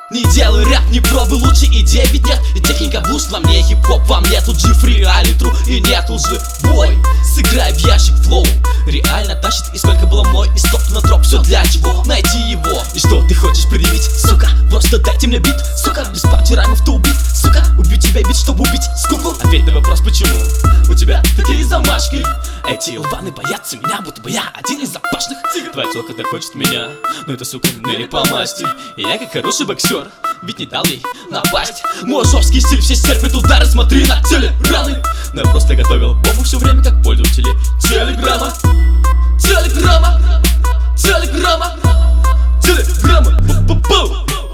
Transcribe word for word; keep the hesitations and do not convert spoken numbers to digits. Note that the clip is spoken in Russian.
Не делай рэп, не пробуй, лучше идей ведь нет. И техника буст во мне, хип-хоп во мне. Тут же фри, реалий тру и нет лжи. Бой, сыграй в ящик флоу. Реально тащит, и сколько было мой и стоп на троп, все для чего, найти его. И что ты хочешь предъявить, сука? Просто дайте мне бит, сука. Без панчи раймов-то убить, сука. Убить тебя бит, чтобы убить скуку. Ответь на вопрос, почему у тебя такие замашки. Эти лбаны боятся меня, будто бы я один из опасных. Твоя телка так хочет меня, но это, сука, мне не по масти. И я как хороший боксер, ведь не дал ей напасть. Мой жесткий стиль, все терпят удары, смотри на телераны. Но я просто готовил бомбу все время, как пользователи телеграмма. Телеграмма, телеграмма, телеграмма, бу-бу-бу.